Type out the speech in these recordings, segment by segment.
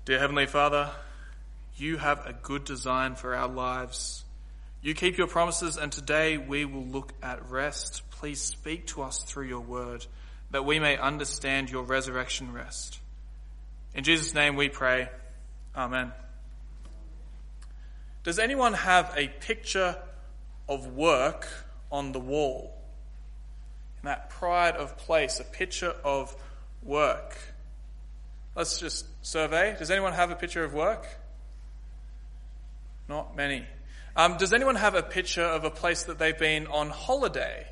Dear Heavenly Father, you have a good design for our lives. You keep your promises, and today we will look at rest. Please speak to us through your word, that we may understand your resurrection rest. In Jesus' name we pray. Amen. Does anyone have a picture of work on the wall? In that pride of place, a picture of work. Let's just survey. Does anyone have a picture of work? Not many. Does anyone have a picture of a place that they've been on holiday?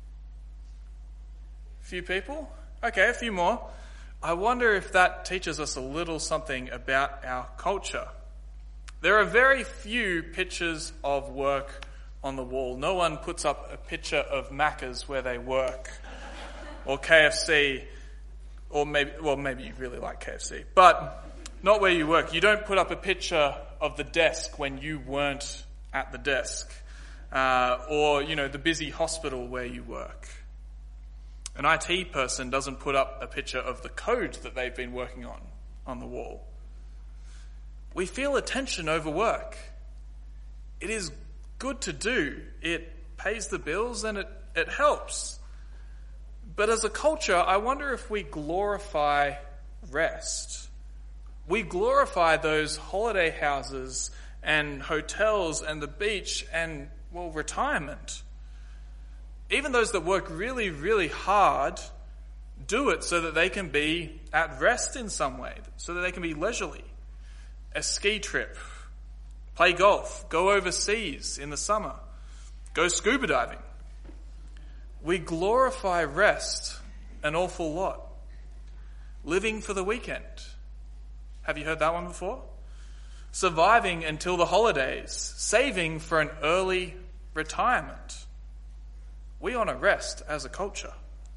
A few people? Okay, a few more. I wonder if that teaches us a little something about our culture. There are very few pictures of work on the wall. No one puts up a picture of Macca's where they work, or KFC, or maybe you really like KFC, but not where you work. You don't put up a picture of the desk when you weren't at the desk, or the busy hospital where you work. An IT person doesn't put up a picture of the code that they've been working on the wall. We feel a tension over work. It is good to do. It pays the bills and it helps. But as a culture, I wonder if we glorify rest. We glorify those holiday houses and hotels and the beach and, retirement. Even those that work really, really hard do it so that they can be at rest in some way, so that they can be leisurely. A ski trip, play golf, go overseas in the summer, go scuba diving. We glorify rest an awful lot. Living for the weekend. Have you heard that one before? Surviving until the holidays. Saving for an early retirement. We honour rest as a culture.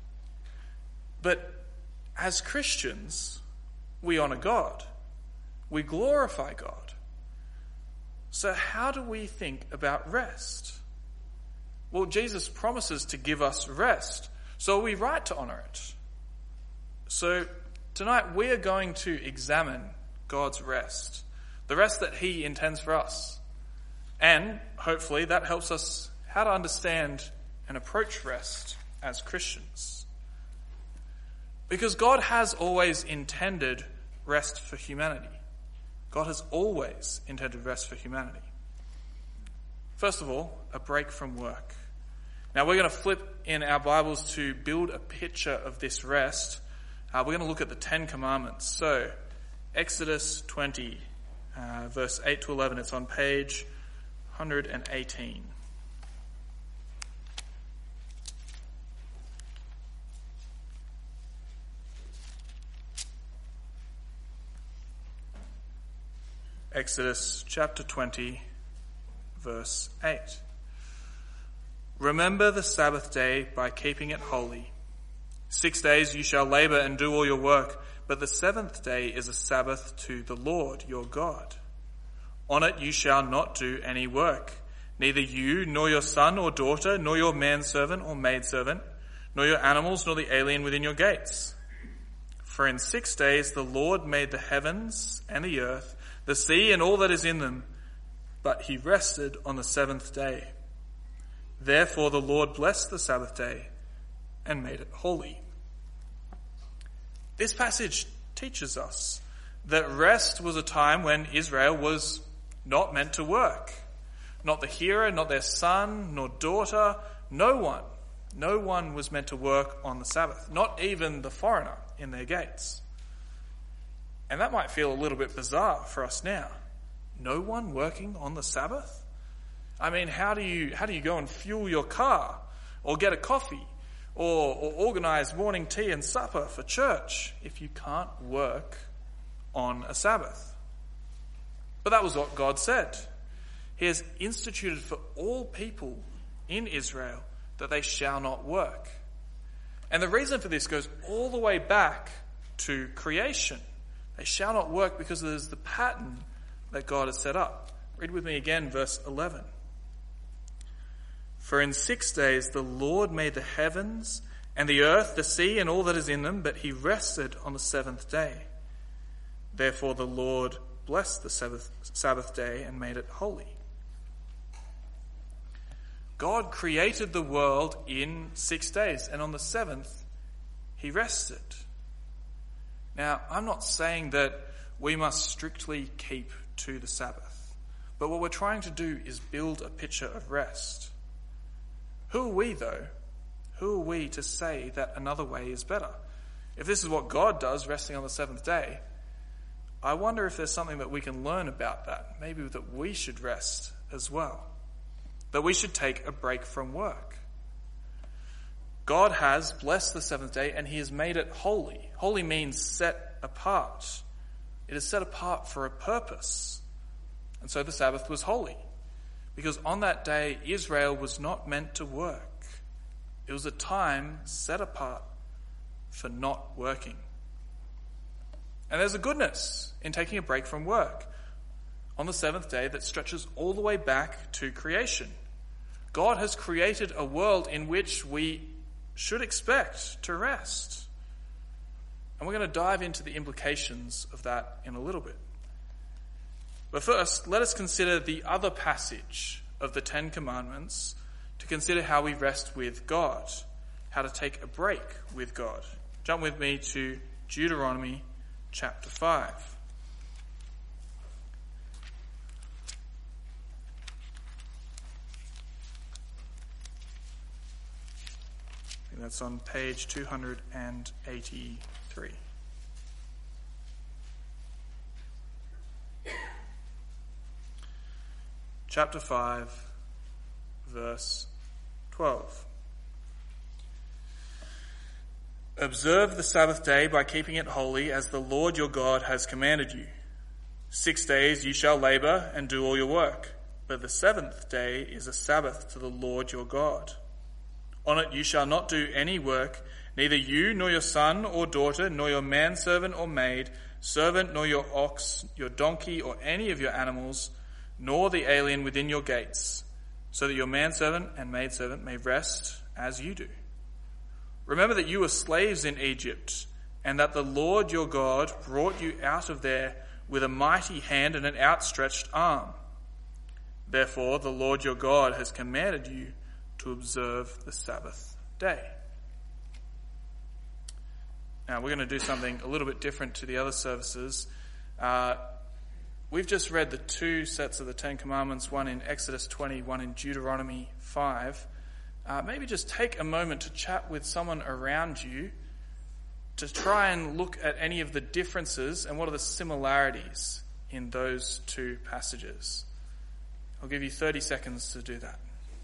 But as Christians, we honour God. We glorify God. So how do we think about rest? Well, Jesus promises to give us rest, so are we right to honour it? So tonight we are going to examine God's rest, the rest that he intends for us. And hopefully that helps us how to understand and approach rest as Christians. Because God has always intended rest for humanity. God has always intended rest for humanity. First of all, a break from work. Now we're going to flip in our Bibles to build a picture of this rest. We're going to look at the 10 Commandments. So, Exodus 20, verse 8 to 11. It's on page 118. Exodus chapter 20, verse 8. Remember the Sabbath day by keeping it holy. 6 days you shall labor and do all your work, but the seventh day is a Sabbath to the Lord your God. On it you shall not do any work, neither you, nor your son or daughter, nor your manservant or maidservant, nor your animals, nor the alien within your gates. For in 6 days the Lord made the heavens and the earth, the sea and all that is in them, but he rested on the seventh day. Therefore the Lord blessed the Sabbath day and made it holy. This passage teaches us that rest was a time when Israel was not meant to work. Not the hero, not their son, nor daughter, no one. No one was meant to work on the Sabbath, not even the foreigner in their gates. And that might feel a little bit bizarre for us now. No one working on the Sabbath? I mean, how do you go and fuel your car, or get a coffee, or organise morning tea and supper for church if you can't work on a Sabbath? But that was what God said. He has instituted for all people in Israel that they shall not work. And the reason for this goes all the way back to creation. They shall not work because there's the pattern that God has set up. Read with me again, verse 11. For in 6 days the Lord made the heavens and the earth, the sea and all that is in them, but he rested on the seventh day. Therefore the Lord blessed the Sabbath day and made it holy. God created the world in 6 days, and on the seventh, he rested. Now, I'm not saying that we must strictly keep to the Sabbath, but what we're trying to do is build a picture of rest. Who are we, though? Who are we to say that another way is better? If this is what God does, resting on the seventh day, I wonder if there's something that we can learn about that. Maybe that we should rest as well. That we should take a break from work. God has blessed the seventh day and he has made it holy. Holy means set apart. It is set apart for a purpose. And so the Sabbath was holy. Because on that day, Israel was not meant to work. It was a time set apart for not working. And there's a goodness in taking a break from work on the seventh day that stretches all the way back to creation. God has created a world in which we should expect to rest. And we're going to dive into the implications of that in a little bit. But first, let us consider the other passage of the Ten Commandments to consider how we rest with God, how to take a break with God. Jump with me to Deuteronomy chapter 5. I think that's on page 283. Chapter 5, verse 12. Observe the Sabbath day by keeping it holy, as the Lord your God has commanded you. 6 days you shall labor and do all your work, but the seventh day is a Sabbath to the Lord your God. On it you shall not do any work, neither you nor your son or daughter, nor your manservant or maid, servant nor your ox, your donkey or any of your animals, nor the alien within your gates, so that your manservant and maidservant may rest as you do. Remember that you were slaves in Egypt, and that the Lord your God brought you out of there with a mighty hand and an outstretched arm. Therefore, the Lord your God has commanded you to observe the Sabbath day. Now, we're going to do something a little bit different to the other services. We've just read the two sets of the Ten Commandments, one in Exodus 20, one in Deuteronomy 5. Maybe just take a moment to chat with someone around you to try and look at any of the differences and what are the similarities in those two passages. I'll give you 30 seconds to do that.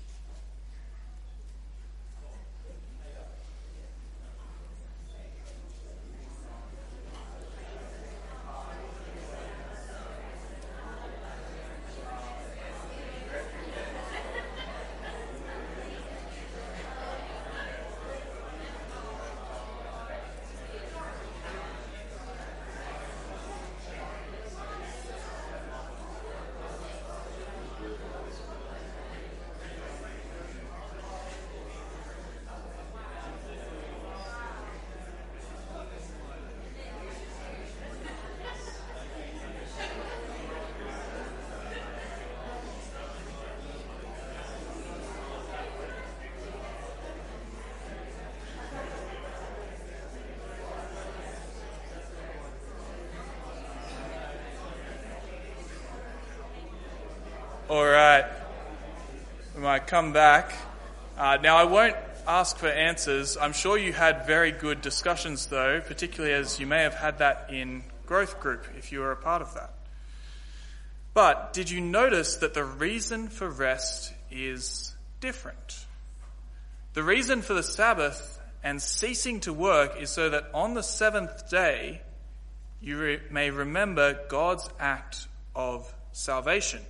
All right, we might come back. Now, I won't ask for answers. I'm sure you had very good discussions, though, particularly as you may have had that in growth group, if you were a part of that. But did you notice that the reason for rest is different? The reason for the Sabbath and ceasing to work is so that on the seventh day, you may remember God's act of salvation.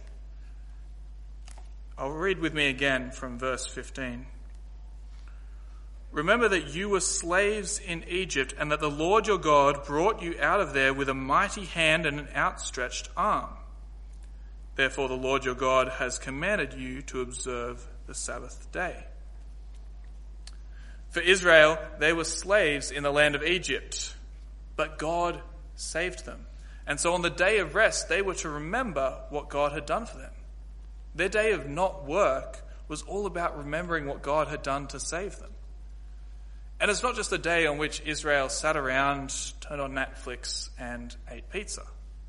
I'll read with me again from verse 15. Remember that you were slaves in Egypt, and that the Lord your God brought you out of there with a mighty hand and an outstretched arm. Therefore the Lord your God has commanded you to observe the Sabbath day. For Israel, they were slaves in the land of Egypt, but God saved them. And so on the day of rest, they were to remember what God had done for them. Their day of not work was all about remembering what God had done to save them. And it's not just a day on which Israel sat around, turned on Netflix, and ate pizza.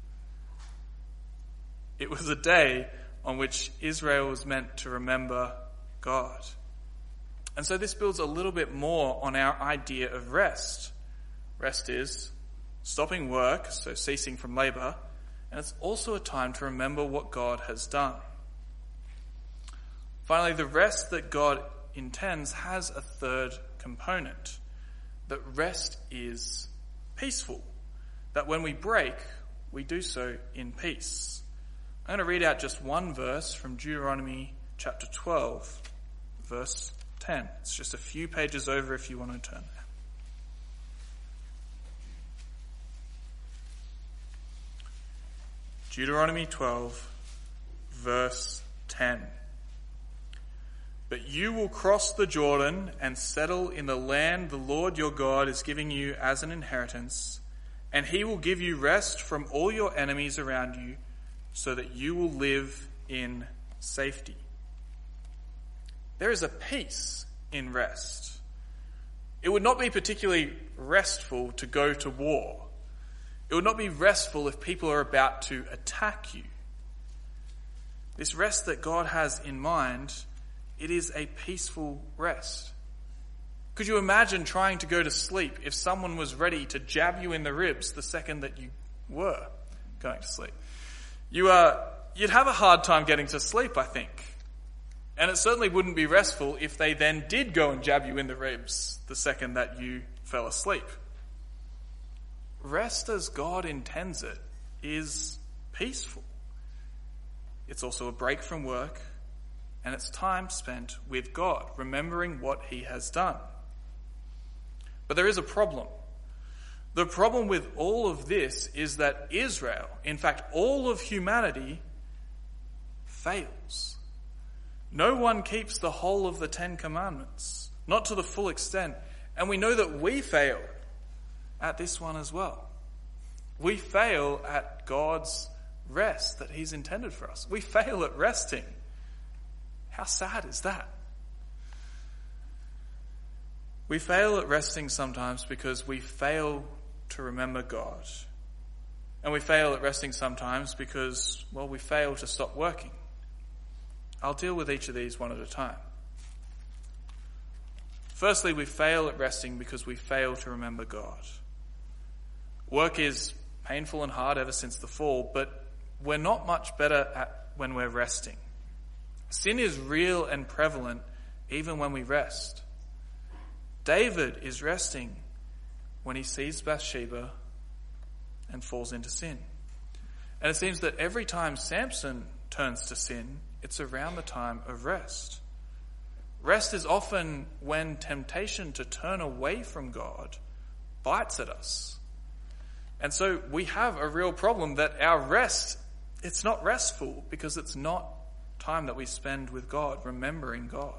It was a day on which Israel was meant to remember God. And so this builds a little bit more on our idea of rest. Rest is stopping work, so ceasing from labor, and it's also a time to remember what God has done. Finally, the rest that God intends has a third component, that rest is peaceful, that when we break, we do so in peace. I'm going to read out just one verse from Deuteronomy chapter 12, verse 10. It's just a few pages over if you want to turn there. Deuteronomy 12, verse 10. But you will cross the Jordan and settle in the land the Lord your God is giving you as an inheritance, and he will give you rest from all your enemies around you, so that you will live in safety. There is a peace in rest. It would not be particularly restful to go to war. It would not be restful if people are about to attack you. This rest that God has in mind, it is a peaceful rest. Could you imagine trying to go to sleep if someone was ready to jab you in the ribs the second that you were going to sleep? You'd have a hard time getting to sleep, I think. And it certainly wouldn't be restful if they then did go and jab you in the ribs the second that you fell asleep. Rest as God intends it is peaceful. It's also a break from work, and it's time spent with God, remembering what he has done. But there is a problem. The problem with all of this is that Israel, in fact all of humanity, fails. No one keeps the whole of the 10 Commandments, not to the full extent, and we know that we fail at this one as well. We fail at God's rest that he's intended for us. We fail at resting. How sad is that? We fail at resting sometimes because we fail to remember God. And we fail at resting sometimes because, well, we fail to stop working. I'll deal with each of these one at a time. Firstly, we fail at resting because we fail to remember God. Work is painful and hard ever since the fall, but we're not much better at when we're resting. Sin is real and prevalent even when we rest. David is resting when he sees Bathsheba and falls into sin. And it seems that every time Samson turns to sin, it's around the time of rest. Rest is often when temptation to turn away from God bites at us. And so we have a real problem that our rest, it's not restful because it's not time that we spend with God, remembering God.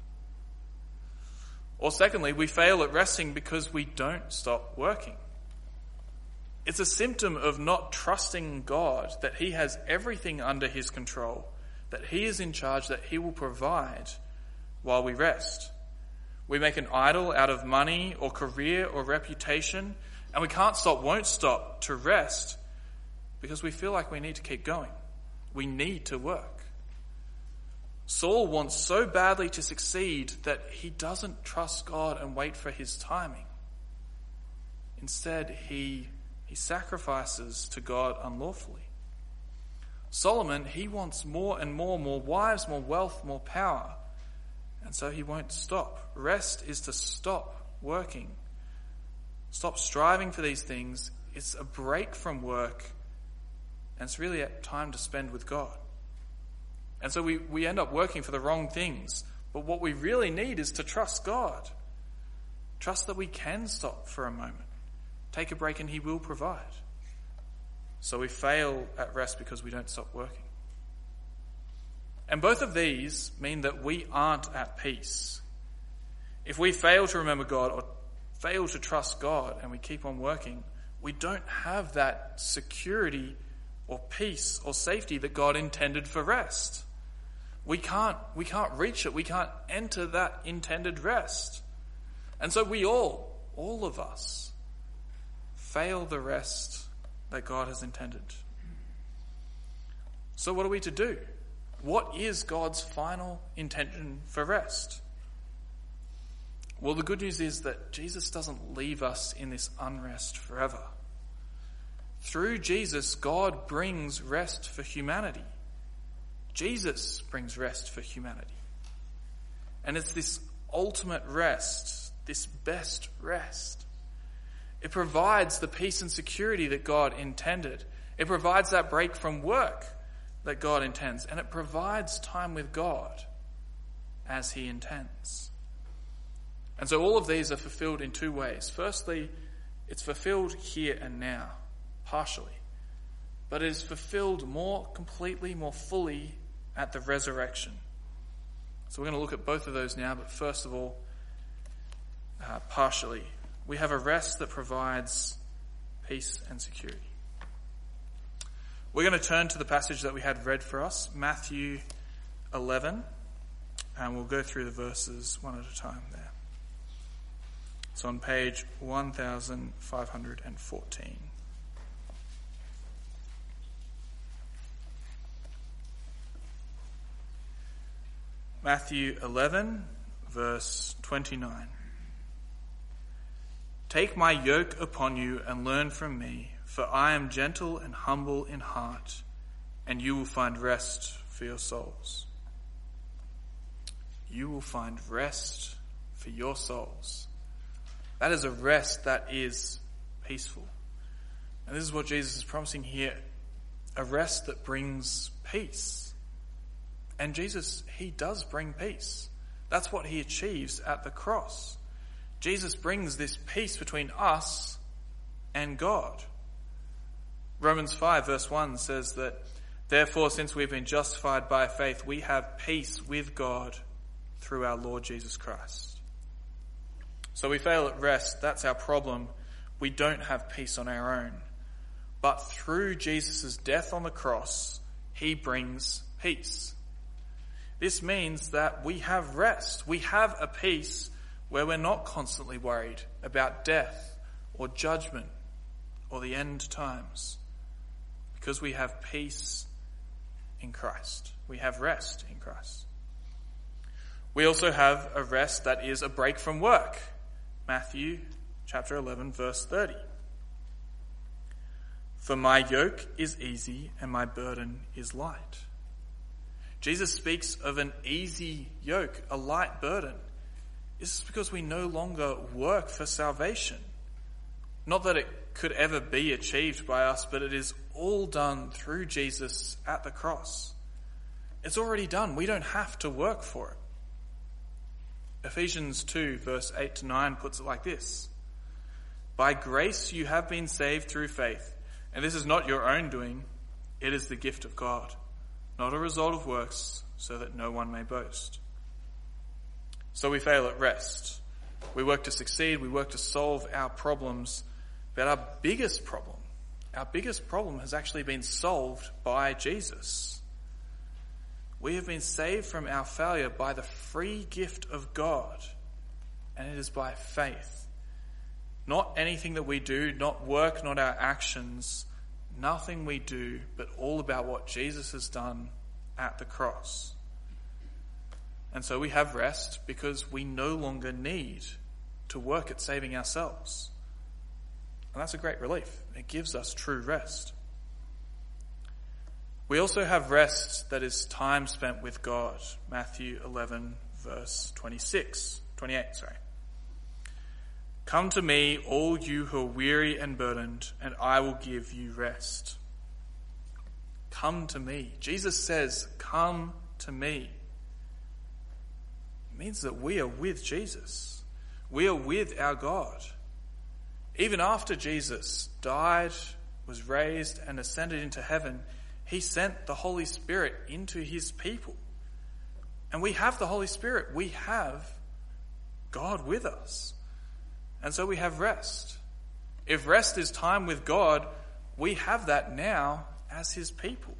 Or secondly, we fail at resting because we don't stop working. It's a symptom of not trusting God that he has everything under his control, that he is in charge, that he will provide while we rest. We make an idol out of money or career or reputation, and we can't stop, won't stop to rest because we feel like we need to keep going. We need to work. Saul wants so badly to succeed that he doesn't trust God and wait for his timing. Instead, he sacrifices to God unlawfully. Solomon, he wants more and more wives, more wealth, more power. And so he won't stop. Rest is to stop working. Stop striving for these things. It's a break from work. And it's really a time to spend with God. And so we end up working for the wrong things. But what we really need is to trust God. Trust that we can stop for a moment. Take a break and he will provide. So we fail at rest because we don't stop working. And both of these mean that we aren't at peace. If we fail to remember God or fail to trust God and we keep on working, we don't have that security or peace or safety that God intended for rest. We can't reach it. We can't enter that intended rest. And so we all of us, fail the rest that God has intended. So what are we to do? What is God's final intention for rest? Well, the good news is that Jesus doesn't leave us in this unrest forever. Through Jesus, God brings rest for humanity. Jesus brings rest for humanity. And it's this ultimate rest, this best rest. It provides the peace and security that God intended. It provides that break from work that God intends. And it provides time with God as he intends. And so all of these are fulfilled in two ways. Firstly, it's fulfilled here and now, partially. But it is fulfilled more completely, more fully at the resurrection. So we're going to look at both of those now, but first of all, partially. We have a rest that provides peace and security. We're going to turn to the passage that we had read for us, Matthew 11, and we'll go through the verses one at a time there. It's on page 1514. Matthew 11, verse 29. Take my yoke upon you and learn from me, for I am gentle and humble in heart, and you will find rest for your souls. You will find rest for your souls. That is a rest that is peaceful. And this is what Jesus is promising here, a rest that brings peace. And Jesus, he does bring peace. That's what he achieves at the cross. Jesus brings this peace between us and God. Romans 5 verse 1 says that, therefore, since we've been justified by faith, we have peace with God through our Lord Jesus Christ. So we fail at rest. That's our problem. We don't have peace on our own. But through Jesus' death on the cross, he brings peace. This means that we have rest. We have a peace where we're not constantly worried about death or judgment or the end times, because we have peace in Christ. We have rest in Christ. We also have a rest that is a break from work. Matthew chapter 11, verse 30. For my yoke is easy and my burden is light. Jesus speaks of an easy yoke, a light burden. This is because we no longer work for salvation. Not that it could ever be achieved by us, but it is all done through Jesus at the cross. It's already done. We don't have to work for it. Ephesians 2 verse 8 to 9 puts it like this. By grace you have been saved through faith, and this is not your own doing, it is the gift of God, not a result of works, so that no one may boast. So we fail at rest. We work to succeed, we work to solve our problems, but our biggest problem has actually been solved by Jesus. We have been saved from our failure by the free gift of God, and it is by faith. Not anything that we do, not work, not our actions, nothing we do, but all about what Jesus has done at the cross. And so we have rest because we no longer need to work at saving ourselves. And that's a great relief. It gives us true rest. We also have rest that is time spent with God. Matthew 11 verse 28. Come to me, all you who are weary and burdened, and I will give you rest. Come to me. Jesus says, come to me. It means that we are with Jesus. We are with our God. Even after Jesus died, was raised, and ascended into heaven, he sent the Holy Spirit into his people. And we have the Holy Spirit. We have God with us. And so we have rest. If rest is time with God, we have that now as his people.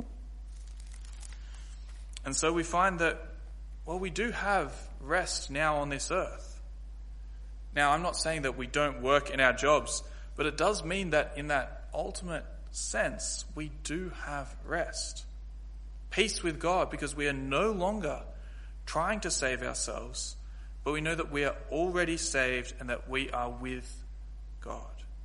And so we find that, well, we do have rest now on this earth. Now, I'm not saying that we don't work in our jobs, but it does mean that in that ultimate sense, we do have rest. Peace with God, because we are no longer trying to save ourselves, but we know that we are already saved and that we are with God.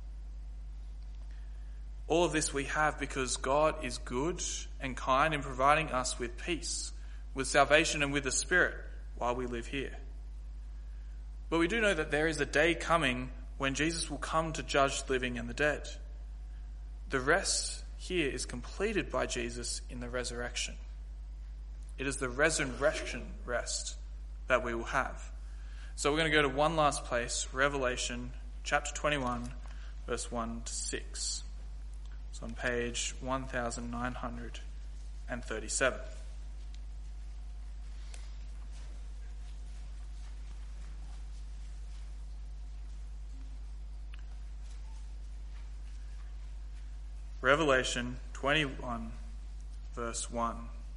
All of this we have because God is good and kind in providing us with peace, with salvation and with the Spirit while we live here. But we do know that there is a day coming when Jesus will come to judge the living and the dead. The rest here is completed by Jesus in the resurrection. It is the resurrection rest that we will have. So we're going to go to one last place, Revelation chapter 21, verse 1 to 6. It's on page 1937. Revelation 21, verse 1.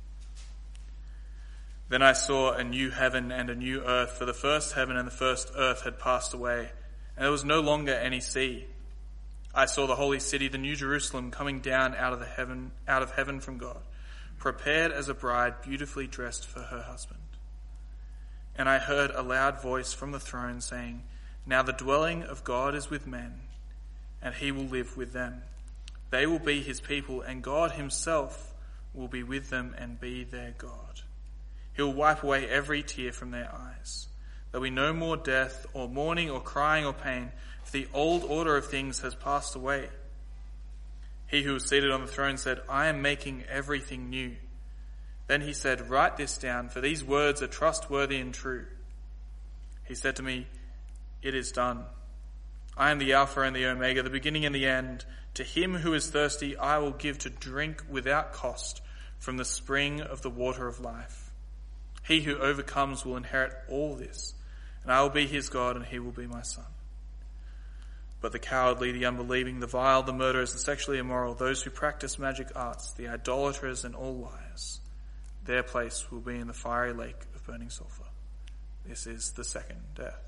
Then I saw a new heaven and a new earth, for the first heaven and the first earth had passed away, and there was no longer any sea. I saw the holy city, the new Jerusalem, coming down out of heaven from God, prepared as a bride beautifully dressed for her husband. And I heard a loud voice from the throne saying, Now the dwelling of God is with men, and he will live with them. They will be his people, and God himself will be with them and be their God. He will wipe away every tear from their eyes. There will be no more death or mourning or crying or pain, for the old order of things has passed away. He who was seated on the throne said, I am making everything new. Then he said, Write this down, for these words are trustworthy and true. He said to me, It is done. I am the Alpha and the Omega, the beginning and the end. To him who is thirsty, I will give to drink without cost from the spring of the water of life. He who overcomes will inherit all this, and I will be his God, and he will be my son. But the cowardly, the unbelieving, the vile, the murderers, the sexually immoral, those who practice magic arts, the idolaters, and all liars, their place will be in the fiery lake of burning sulfur. This is the second death.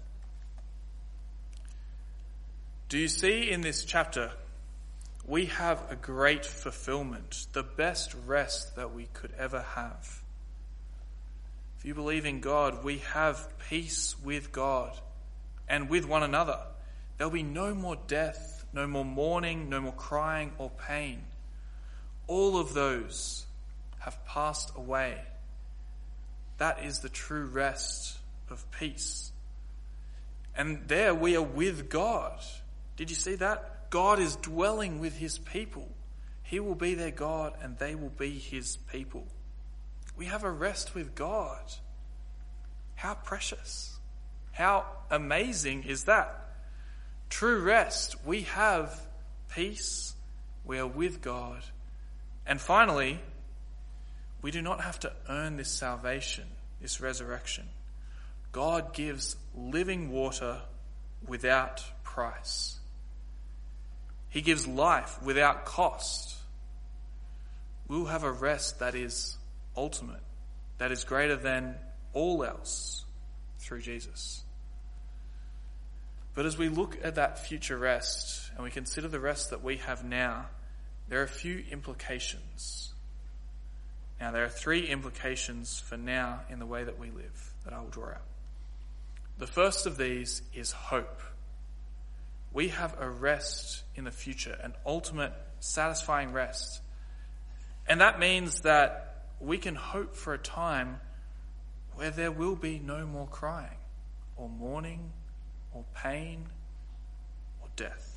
Do you see in this chapter, we have a great fulfillment, the best rest that we could ever have. If you believe in God, we have peace with God and with one another. There'll be no more death, no more mourning, no more crying or pain. All of those have passed away. That is the true rest of peace. And there we are with God. Did you see that? God is dwelling with his people. He will be their God and they will be his people. We have a rest with God. How precious. How amazing is that? True rest. We have peace. We are with God. And finally, we do not have to earn this salvation, this resurrection. God gives living water without price. He gives life without cost. We'll have a rest that is ultimate, that is greater than all else through Jesus. But as we look at that future rest and we consider the rest that we have now, there are a few implications. Now, there are three implications for now in the way that we live that I will draw out. The first of these is hope. We have a rest in the future, an ultimate satisfying rest. And that means that we can hope for a time where there will be no more crying or mourning or pain or death.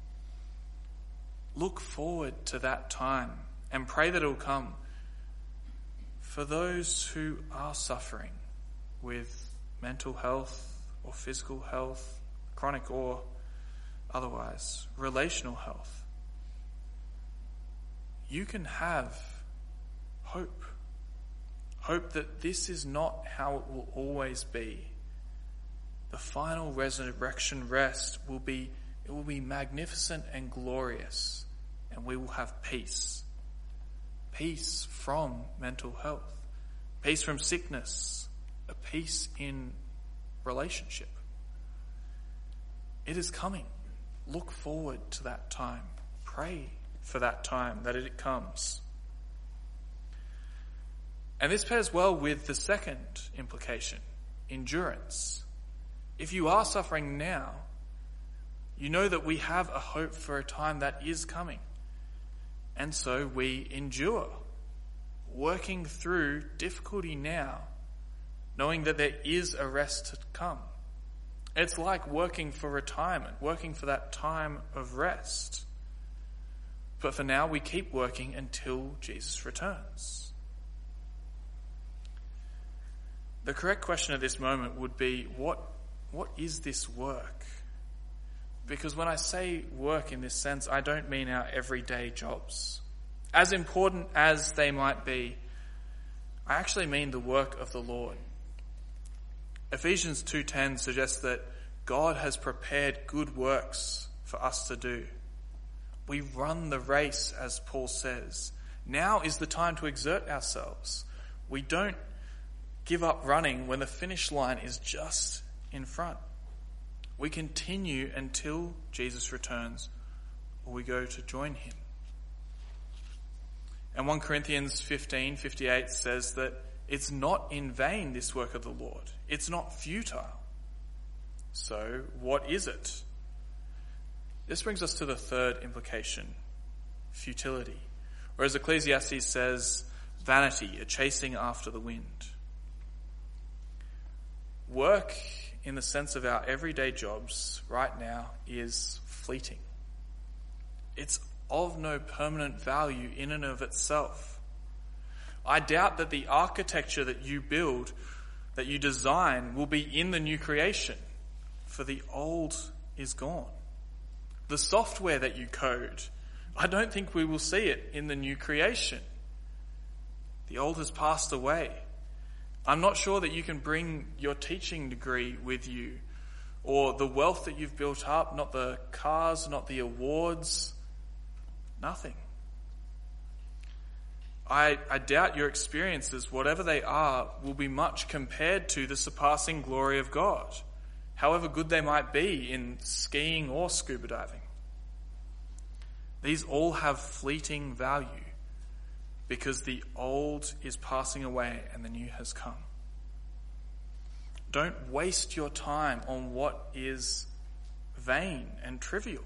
Look forward to that time and pray that it will come. For those who are suffering with mental health or physical health, chronic or otherwise, relational health, you can have hope. Hope that this is not how it will always be. The final resurrection rest will be It will be magnificent and glorious, and we will have peace. Peace from mental health, peace from sickness, a peace in relationship. It is coming. Look forward to that time. Pray for that time, that it comes. And this pairs well with the second implication, endurance. If you are suffering now, you know that we have a hope for a time that is coming. And so we endure, working through difficulty now, knowing that there is a rest to come. It's like working for retirement, working for that time of rest. But for now, we keep working until Jesus returns. The correct question at this moment would be, what is this work? Because when I say work in this sense, I don't mean our everyday jobs. As important as they might be, I actually mean the work of the Lord. Ephesians 2:10 suggests that God has prepared good works for us to do. We run the race, as Paul says. Now is the time to exert ourselves. We don't give up running when the finish line is just in front. We continue until Jesus returns or we go to join him. And 1 Corinthians 15:58 says that it's not in vain, this work of the Lord. It's not futile. So what is it? This brings us to the third implication, futility. Or as Ecclesiastes says, vanity, a chasing after the wind. Work in the sense of our everyday jobs right now is fleeting. It's of no permanent value in and of itself. I doubt that the architecture that you build, that you design, will be in the new creation, for the old is gone. The software that you code, I don't think we will see it in the new creation. The old has passed away. I'm not sure that you can bring your teaching degree with you, or the wealth that you've built up, not the cars, not the awards, nothing. I doubt your experiences, whatever they are, will be much compared to the surpassing glory of God, however good they might be in skiing or scuba diving. These all have fleeting value because the old is passing away and the new has come. Don't waste your time on what is vain and trivial.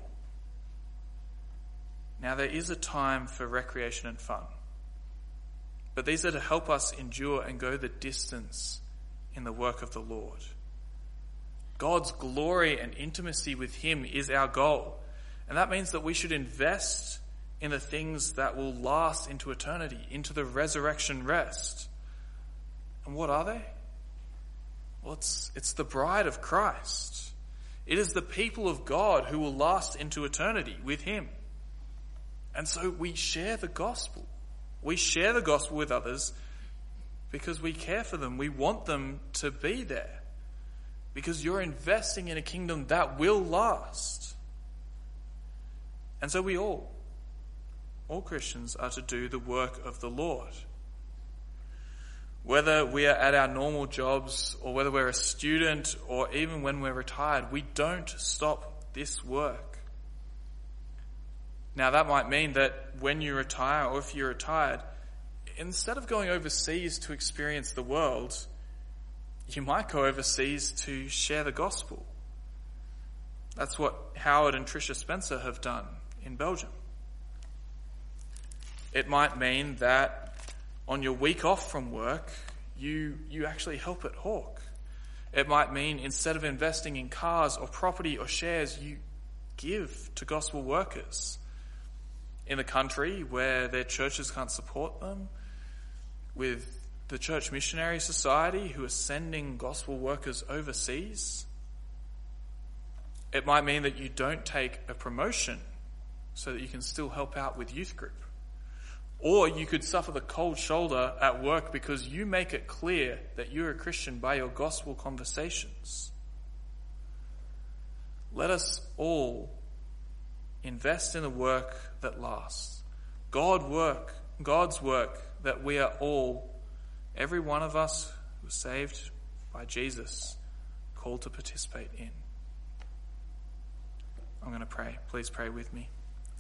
Now, there is a time for recreation and fun, but these are to help us endure and go the distance in the work of the Lord. God's glory and intimacy with him is our goal, and that means that we should invest in the things that will last into eternity, into the resurrection rest. And what are they? Well, it's the bride of Christ. It is the people of God who will last into eternity with him. And so we share the gospel. We share the gospel with others because we care for them. We want them to be there because you're investing in a kingdom that will last. And so we all Christians are to do the work of the Lord. Whether we are at our normal jobs or whether we're a student or even when we're retired, we don't stop this work. Now that might mean that when you retire or if you're retired, instead of going overseas to experience the world, you might go overseas to share the gospel. That's what Howard and Tricia Spencer have done in Belgium. It might mean that on your week off from work, you actually help at Hawke. It might mean instead of investing in cars or property or shares, you give to gospel workers in the country where their churches can't support them, with the Church Missionary Society who are sending gospel workers overseas. It might mean that you don't take a promotion so that you can still help out with youth group. Or you could suffer the cold shoulder at work because you make it clear that you're a Christian by your gospel conversations. Let us all invest in the work that lasts. God's work that we are all, every one of us who was saved by Jesus, called to participate in. I'm going to pray. Please pray with me.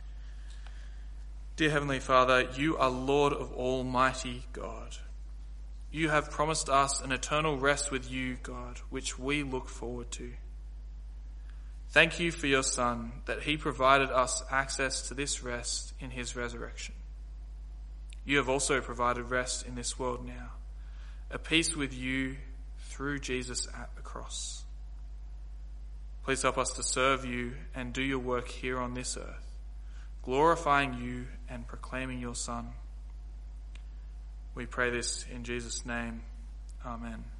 Dear Heavenly Father, you are Lord of Almighty God. You have promised us an eternal rest with you, God, which we look forward to. Thank you for your Son, that he provided us access to this rest in his resurrection. You have also provided rest in this world now, a peace with you through Jesus at the cross. Please help us to serve you and do your work here on this earth, glorifying you and proclaiming your Son. We pray this in Jesus' name. Amen.